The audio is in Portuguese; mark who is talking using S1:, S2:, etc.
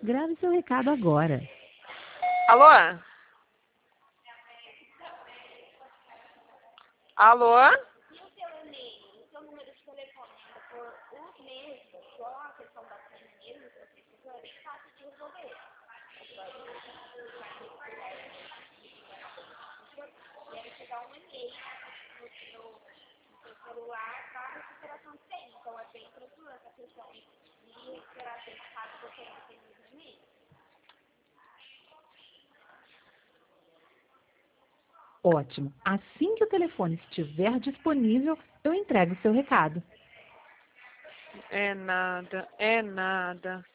S1: Grave seu recado agora.
S2: Alô? Alô?
S3: E o seu e-mail, o seu número de telefone ainda for o mesmo, só a questão da senha mesmo, que você precisa, é fácil de resolver. E aí chegar um e-mail no seu celular para recuperação de senha. Então é bem tranquilo essa questão de recuperar senha caso você não tenha o e-mail.
S1: Ótimo. Assim que o telefone estiver disponível, eu entrego o seu recado.
S2: É nada, é nada.